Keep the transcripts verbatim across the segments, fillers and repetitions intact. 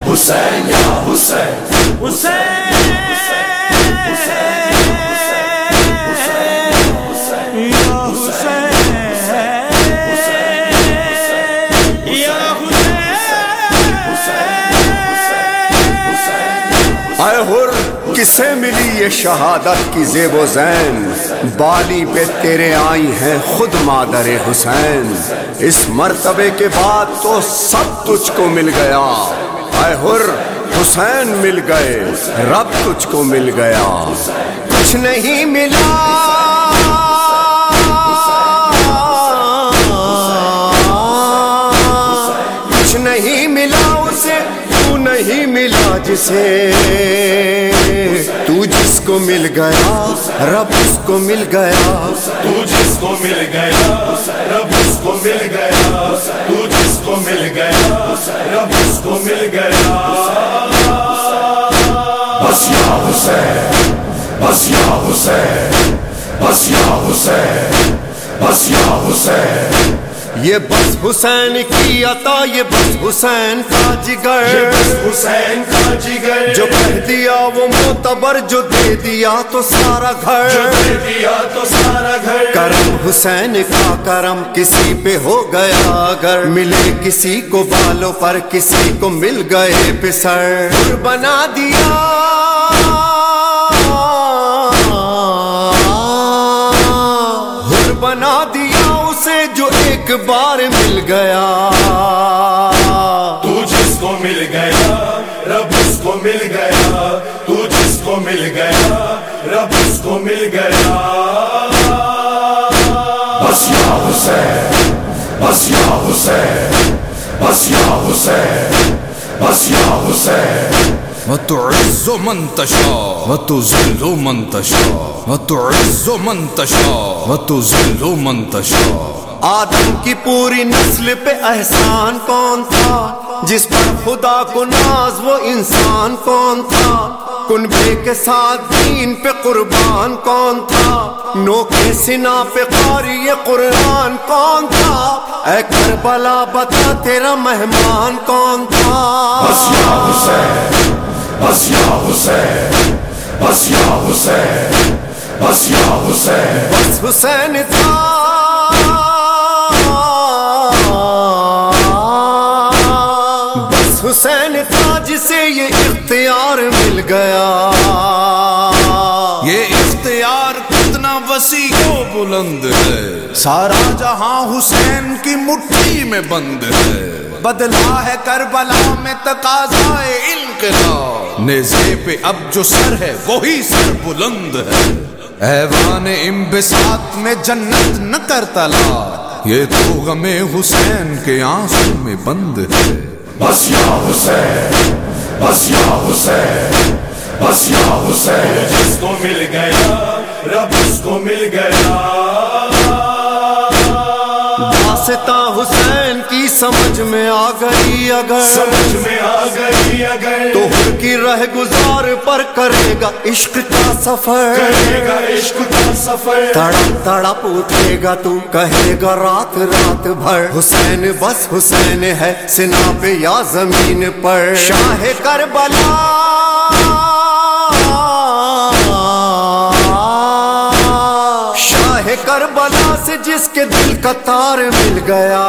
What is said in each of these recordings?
حسین یا حسین حسین یا حسین یا حسین اے حر کسے ملی یہ شہادت کی زیب و زین، بالی پہ تیرے آئی ہیں خود مادر حسین، اس مرتبے کے بعد تو سب تجھ کو مل گیا، اے حر حسین مل گئے، رب تجھ کو مل گیا، کچھ نہیں ملا کچھ نہیں ملا اسے، تو نہیں ملا جسے، تو جس کو مل گیا رب اس کو مل گیا، تو جس کو مل گیا رب اس کو مل گیا، تو جس کو مل گیا رب اس کو مل گیا۔ بس یا حسین بس یا حسین بس یا حسین بس یا حسین، یہ بس حسین کی عطا، یہ بس حسین کا جگر، یہ بس حسین کا جگر، جو کہہ دیا وہ معتبر، جو دے دیا تو سارا گھر، جو دے دیا تو سارا گھر، کرم حسین کا کرم کسی پہ ہو گیا اگر، ملے کسی کو بالوں پر کسی کو مل گئے پسر، حر بنا دیا حر بنا دیا اسے جو ایک بار مل گیا، تو جس کو مل گیا رب اس کو مل گیا، تو جس کو مل گیا رب اس کو مل گیا۔ بس یا حسین بس یا حسین بس یا حسین بس یا حسین، وتعز من تشاء وتذل من تشاء وتعز من تشاء وتذل من تشاء۔ آدم کی پوری نسل پہ احسان کون تھا، جس پر خدا کو ناز وہ انسان کون تھا، کنبے کے ساتھ دین پہ قربان کون تھا، نو کے سنا پہ قاری قرآن کون تھا، اے کربلا بتا تیرا مہمان کون تھا۔ بس یا حسین بس یا حسین بس یا حسین بس یا حسین، بس حسین تھا بس حسین تھا جسے یہ اختیار مل گیا، یہ اختیار کتنا وسیع و بلند ہے، سارا جہاں حسین کی مٹھی میں بند ہے، بدلا ہے کربلا میں تقاضائے انقلاب، نیزے پہ اب جو سر ہے وہی سر بلند ہے، ایوان انبساط میں جنت نہ کر تلا، یہ تو غم حسین کے آنسو میں بند ہے۔ بس یا حسین بس یا حسین بس یا حسین، جس کو مل گیا رب اس کو مل گیا۔ داستاں حسین کی سمجھ میں آ گئی اگر، سمجھ میں آ گئی اگر، تو حر کی رہ گزار پر کرے گا عشق کا سفر، کرے گا عشق کا سفر، تڑپ تڑپ اٹھے گا تو کہے گا رات رات بھر، حسین بس حسین ہے سنا پہ یا زمین پر، شاہ کربلا شاہ کربلا سے جس کے دل کا تار مل گیا،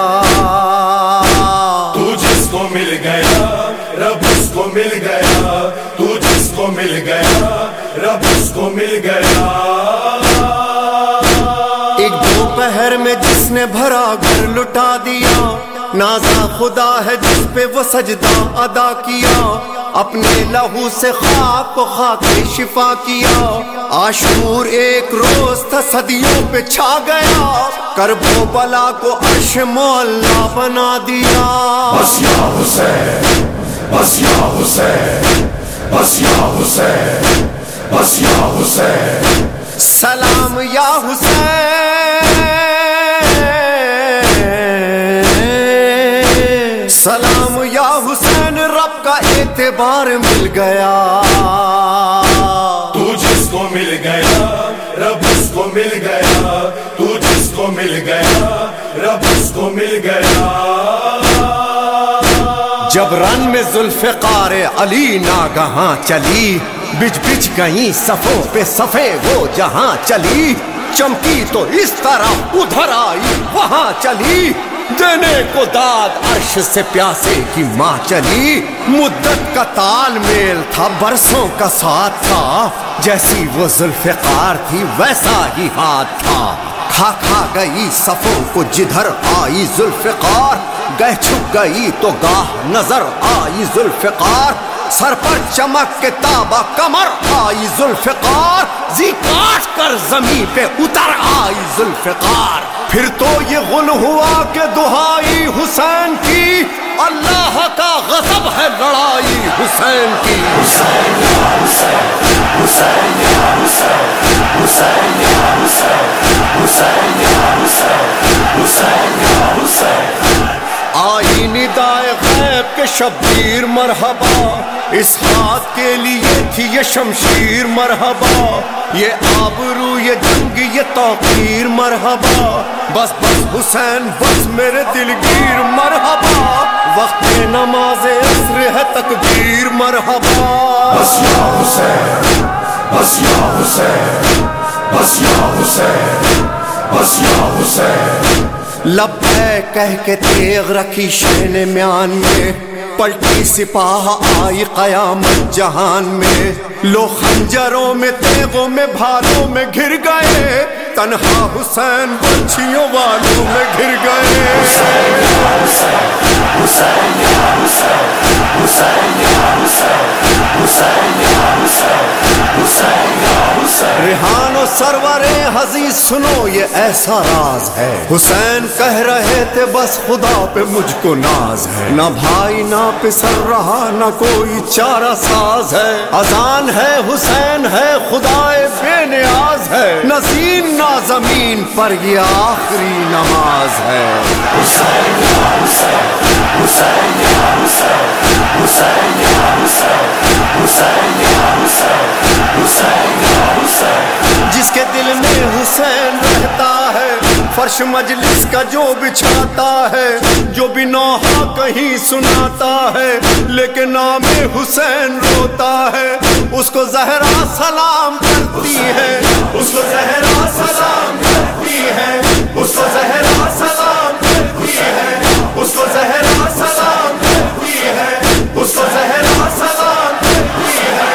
تو جس کو مل گیا رب اس کو مل گیا، تو جس کو مل گیا رب اس کو مل گیا۔ ایک دوپہر میں جس نے بھرا گھر لٹا دیا، نازا خدا ہے جس پہ وہ سجدہ ادا کیا، اپنے لہو سے خاک کو خاک شفا کیا، عاشور ایک روز تھا صدیوں پہ چھا گیا، کرب و بلا کو عرش معلا بنا دیا۔ بس یا حسین بس یا حسین بس یا حسین بس یا حسین، سلام یا حسین سلام یا حسین، رب کا اعتبار مل گیا، تو جس کو مل گیا رب اس کو مل گیا، تو جس کو مل گیا رب اس کو مل گیا۔ جب رن میں ذوالفقار علی ناگہاں چلی، بچ بچ گئی صفوں پہ صفے وہ جہاں چلی، چمکی تو اس طرح ادھر آئی وہاں چلی، دینے کو داد عرش سے پیاسے کی ماں چلی، مدت کا تال میل تھا برسوں کا ساتھ تھا، جیسی وہ ذوالفقار تھی ویسا ہی ہاتھ تھا، کھا کھا گئی صفوں کو جدھر آئی ذوالفقار، گہ چھپ گئی تو گاہ نظر آئی ذوالفقار، سر پر چمک کے تابا کمر آئی ذوالفقار، زی کاٹ کر زمین پہ اتر آئی ذوالفقار، پھر تو یہ غل ہوا کہ دہائی حسین کی، اللہ کا غضب ہے لڑائی حسین کی، حسین یا حسین، حسین یا حسین، حسین یا حسین، حسین یا حسین، حسین یا حسین، آئی ندائے غیب کے شبیر مرحبا، اس ہاتھ کے لیے تھی یہ شمشیر مرحبا، یہ آبرو یہ جنگ یہ توقیر مرحبا، بس بس حسین بس میرے دلگیر مرحبا، وقت نماز عصر ہے تکبیر مرحبا، بس یا حسین، بس یا حسین، بس یا حسین، بس یا حسین، لبیک کہہ کے تیغ رکھی شین میان میں، پلٹی سپاہ آئی قیامت جہان میں، لو خنجروں میں تیغوں میں بھالوں میں گر گئے، تنہا حسین بچھیوں والوں میں گر گئے، حسین یا حسین، حسین یا حسین، حسین یا حسین، حسین یا حسین، حسین یا حسین، ریحان و سرور حزیز سنو یہ ایسا راز ہے، حسین کہہ رہے تھے بس خدا پہ مجھ کو ناز ہے، نہ بھائی نہ پسر رہا نہ کوئی چارہ ساز ہے، اذان ہے حسین ہے خدائے بے نیاز ہے، نہ زین نہ زمین پر یہ آخری نماز ہے، حسین یا حسین، حسین یا حسین، حسین یا حسین، حسین یا حسین، حسین یا حسین، جس کے دل میں حسین رہتا ہے فرش مجلس کا جو بچھاتا ہے، جو بھی نوحہ کہیں سناتا ہے لیکن نام حسین روتا ہے، اس کو زہرا سلام کرتی ہے،